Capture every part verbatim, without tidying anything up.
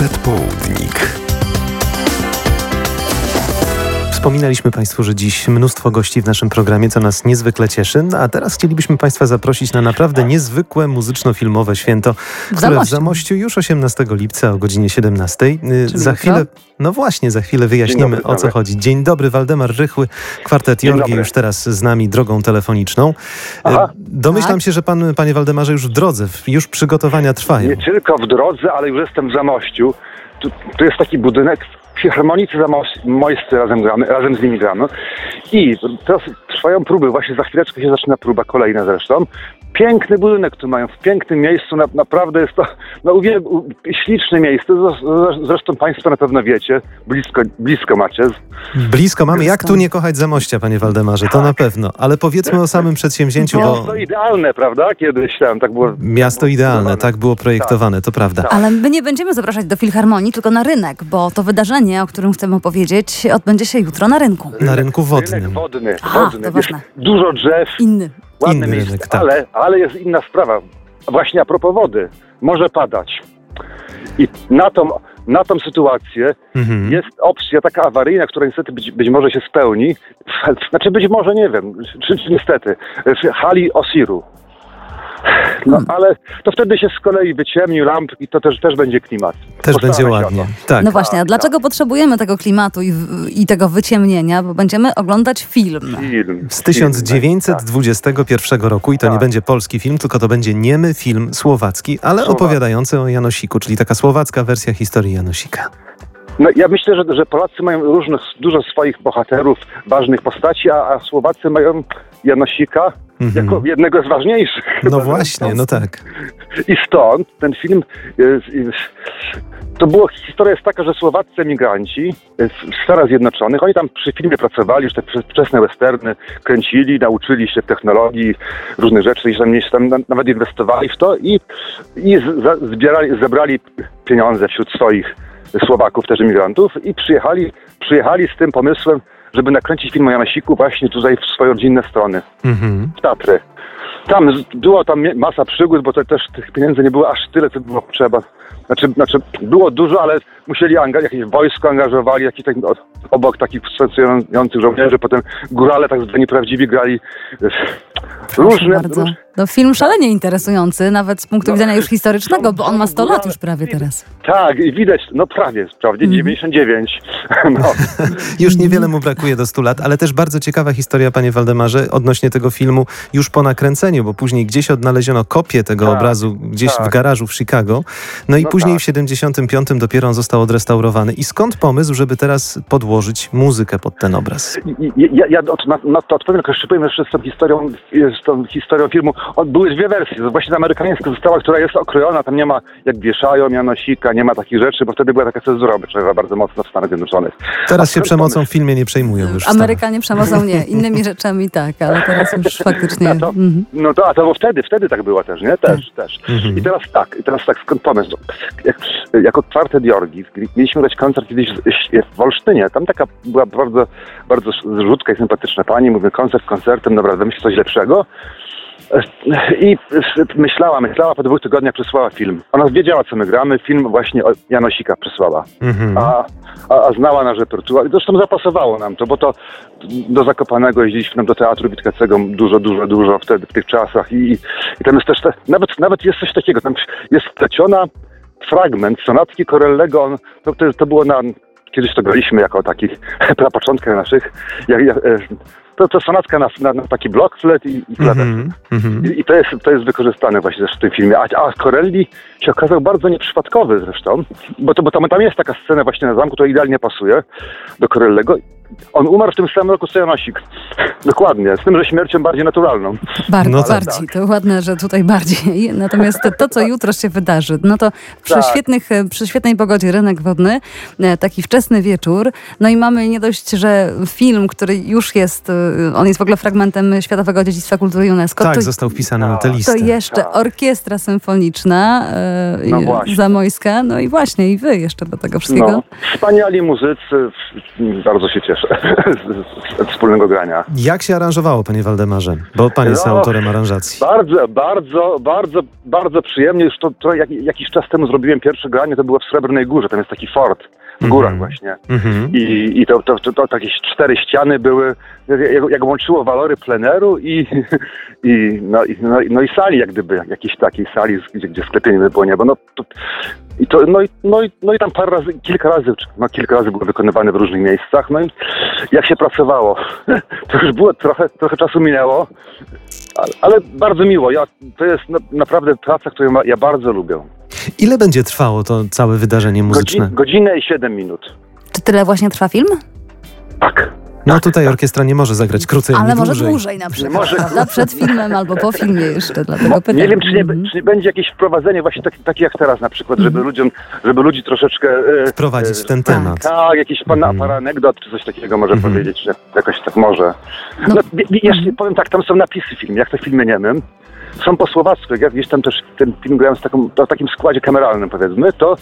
Przedpołudnik. Wspominaliśmy Państwu, że dziś mnóstwo gości w naszym programie, co nas niezwykle cieszy, a teraz chcielibyśmy Państwa zaprosić na naprawdę niezwykłe muzyczno-filmowe święto, W które Zamościu. w Zamościu już osiemnastego lipca o godzinie siedemnastej. Czyli Za jutro? chwilę, no właśnie, za chwilę wyjaśnimy, dobry, o co dobry. chodzi. Dzień dobry, Waldemar Rychły, kwartet Dzień Jorgi dobry. już teraz z nami drogą telefoniczną. Aha. Domyślam Tak. się, że Pan, Panie Waldemarze, już w drodze, już przygotowania trwają. Nie tylko w drodze, ale już jestem w Zamościu. Tu, tu jest taki budynek, filharmonicy zamojscy razem gramy, razem z nimi gramy. I teraz trwają próby, właśnie za chwileczkę się zaczyna próba kolejna zresztą. Piękny budynek tu mają, w pięknym miejscu, na, naprawdę jest to no, uwie, u, śliczne miejsce. Zresztą Państwo na pewno wiecie, blisko, blisko macie. Blisko mamy. Jak tu nie kochać Zamościa, Panie Waldemarze? To na pewno. Ale powiedzmy o samym przedsięwzięciu, bo To idealne, prawda? Kiedyś tam tak było. miasto idealne, tak było projektowane, to prawda. Tak. Ale my nie będziemy zapraszać do Filharmonii, tylko na rynek, bo to wydarzenie, o którym chcemy opowiedzieć, odbędzie się jutro na rynku. Na rynku Rynek wodnym. wodny, Aha, wodny. to Jest ważne. dużo drzew. Inny. Ładne Inny miejsce, rynek, tak. ale, ale jest inna sprawa. Właśnie a propos wody. Może padać. I na tą, na tą sytuację Mhm. jest opcja taka awaryjna, która niestety być, być może się spełni. Znaczy być może, nie wiem, czy, czy niestety. W hali Osiru. No, Hmm. ale to wtedy się z kolei wyciemni lamp i to też, też będzie klimat. Też Postaramy będzie się o ładnie. to. Tak. No właśnie, a tak, dlaczego potrzebujemy tego klimatu i, i tego wyciemnienia? Bo będziemy oglądać film. Film. Z tysiąc dziewięćset dwudziestego pierwszego roku i to nie Tak. będzie polski film, tylko to będzie niemy film słowacki, ale Słowacki. opowiadający o Janosiku, czyli taka słowacka wersja historii Janosika. No, ja myślę, że, że Polacy mają różnych, dużo swoich bohaterów, ważnych postaci, a, a Słowacy mają Janosika Mhm. jako jednego z ważniejszych. No Chyba, właśnie, no tak. I stąd ten film, jest, jest, to była, historia jest taka, że słowaccy emigranci w Stanach Zjednoczonych, oni tam przy filmie pracowali, już te wczesne westerny kręcili, nauczyli się technologii, różnych rzeczy, i tam, tam na- nawet inwestowali w to i, i z, za, zbierali, zebrali pieniądze wśród swoich Słowaków, też emigrantów, i przyjechali, przyjechali z tym pomysłem, żeby nakręcić film o Janosiku właśnie tutaj w swoje rodzinne strony, Mhm. w Tatry. Tam z- było tam mie- masa przygód, bo to też tych pieniędzy nie było aż tyle, co było potrzeba. Znaczy, znaczy było dużo, ale musieli anga- jakieś wojsko angażowali, jakiś tak, o- obok takich pracujących żołnierzy, potem górale tak zwani prawdziwi grali e, Proszę różne... bardzo. róż- No, film szalenie interesujący, nawet z punktu No, widzenia już historycznego, bo on ma sto lat górale- już prawie teraz. Tak, i widać, no prawie, prawie, Mhm. dziewięćdziesiąt dziewięć. No. Już niewiele mu brakuje do stu lat, ale też bardzo ciekawa historia, Panie Waldemarze, odnośnie tego filmu już po nakręceniu, bo później gdzieś odnaleziono kopię tego Tak, obrazu gdzieś tak. w garażu w Chicago. No i No później tak. w siedemdziesiątym piątym dopiero on został odrestaurowany. I skąd pomysł, żeby teraz podłożyć muzykę pod ten obraz? I- i- Ja, ja od- na, na to odpowiem, tylko jeszcze powiem jeszcze z tą historią, z tą historią filmu. O, były dwie wersje. Właśnie ta amerykańska została, która jest okrojona, tam nie ma, jak wieszają Janosika, nie ma takich rzeczy, bo wtedy była taka cenzura obyczajowa bardzo mocno w Stanach Zjednoczonych. Teraz A się skąd przemocą pomysł? w filmie nie przejmują już. w Stanach. Amerykanie przemocą nie, innymi rzeczami tak, ale teraz już faktycznie... A to, Mhm. no to, a to bo wtedy, wtedy tak było też, nie? Też, też. Mhm. I teraz tak, i teraz tak, skąd pomysł? Jak, jako kwartet Jorgi mieliśmy dać koncert kiedyś w, w Olsztynie. Tam taka była bardzo, bardzo rzutka i sympatyczna pani. Mówię, koncert koncertem, dobra, wymyśl coś lepszego. I myślała, myślała, po dwóch tygodniach przysłała film. Ona wiedziała, co my gramy, film właśnie o Janosika przysłała. Mhm. A, a, a znała nasz repertuar. I zresztą zapasowało nam to, bo to do Zakopanego jeździliśmy do Teatru Witkacego dużo, dużo, dużo wtedy, w tych czasach. I, i tam jest też, te, nawet, nawet jest coś takiego, tam jest wpleciona fragment sonatki Corellego, on, to, to, to było na, kiedyś to graliśmy jako taki na początkach naszych, jak, jak, to, to sonatka na, na, na taki blok flet i, i klawisz. Mhm. Mhm. I, I to jest, to jest wykorzystane właśnie też w tym filmie. A, a Corelli się okazał bardzo nieprzypadkowy zresztą, bo, to, bo tam, tam jest taka scena właśnie na zamku, która idealnie pasuje do Corellego. On umarł w tym samym roku co Janosik. Dokładnie, z tym, że śmiercią bardziej naturalną. Bardzo, No tak. bardziej. To ładne, że tutaj bardziej. Natomiast to, co jutro się wydarzy, no to przy, Tak. świetnych, przy świetnej pogodzie rynek wodny, e, taki wczesny wieczór, no i mamy nie dość, że film, który już jest on jest w ogóle fragmentem Światowego Dziedzictwa Kultury UNESCO. Tak, to, został wpisany na tę to listę. jeszcze Tak. orkiestra symfoniczna y, No właśnie. zamojska, no i właśnie i wy jeszcze do tego wszystkiego. No, wspaniali muzycy, bardzo się cieszę z, z, z wspólnego grania. Jak się aranżowało, panie Waldemarze? Bo pan jest No, autorem aranżacji. Bardzo, bardzo, bardzo, bardzo przyjemnie. Już to, to jak, jakiś czas temu zrobiłem pierwsze granie, to było w Srebrnej Górze, tam jest taki fort w górach Mhm. właśnie. Mhm. I, i to, to, to, to jakieś cztery ściany były, jak, jak łączyło walory pleneru i, i, no, i, no, i- no i sali, jak gdyby, jakiejś takiej sali, gdzie, gdzie sklepienie by było niebo. No, to, i to, no, i, no, i, no i tam parę razy, kilka razy, no kilka razy były wykonywane w różnych miejscach. No i jak się pracowało, to już było trochę, trochę czasu minęło, ale, ale bardzo miło. Ja, to jest na, naprawdę praca, którą ja- ja bardzo lubię. Ile będzie trwało to całe wydarzenie muzyczne? Godzin, godzinę i siedem minut. Czy tyle właśnie trwa film? Tak. No tutaj orkiestra nie może zagrać krócej Ale ani może dłużej. dłużej na przykład, Może- prawda? Przed filmem albo po filmie jeszcze, dlatego Mo- pytam. nie wiem, czy nie, Mhm. czy nie będzie jakieś wprowadzenie właśnie tak, takie jak teraz na przykład, żeby ludziom, żeby ludzi troszeczkę... e, Wprowadzić w ten tak. temat. Tak, jakiś pan, Mhm. parę anegdot czy coś takiego może Mhm. powiedzieć, że jakoś tak może. No. No, wie- wie- jeszcze powiem tak, tam są napisy w filmie, jak to w filmie niemym. Są po słowacku, jak ja gdzieś tam też ten film grałem z taką, to w takim składzie kameralnym powiedzmy, to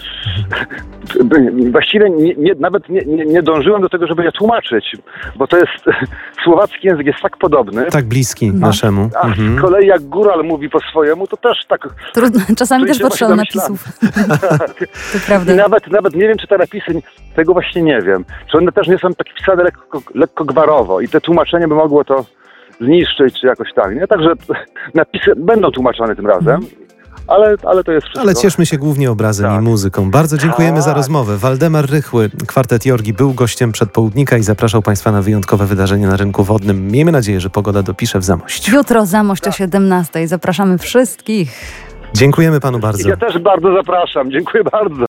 właściwie nie, nie, nawet nie, nie, nie dążyłem do tego, żeby je tłumaczyć, bo to jest, słowacki język jest tak podobny, Tak bliski No. naszemu. a Mhm. z kolei jak góral mówi po swojemu, to też tak. Trudno, czasami Czuję też się potrzeba właśnie napisów. To prawda. I nawet, nawet nie wiem, czy te napisy, tego właśnie nie wiem. Czy one też nie są tak pisane lekko, lekko gwarowo i te tłumaczenie by mogło to zniszczyć, czy jakoś tak, nie? Także napisy będą tłumaczone tym razem, ale, ale to jest wszystko. Ale cieszmy się głównie obrazem Tak. i muzyką. Bardzo dziękujemy za Tak. rozmowę. Waldemar Rychły, Kwartet Jorgi, był gościem Przedpołudnika i zapraszał Państwa na wyjątkowe wydarzenie na rynku wodnym. Miejmy nadzieję, że pogoda dopisze w Zamościu. Jutro Zamość o siedemnastej. Zapraszamy wszystkich. Dziękujemy Panu bardzo. Ja też bardzo zapraszam. Dziękuję bardzo.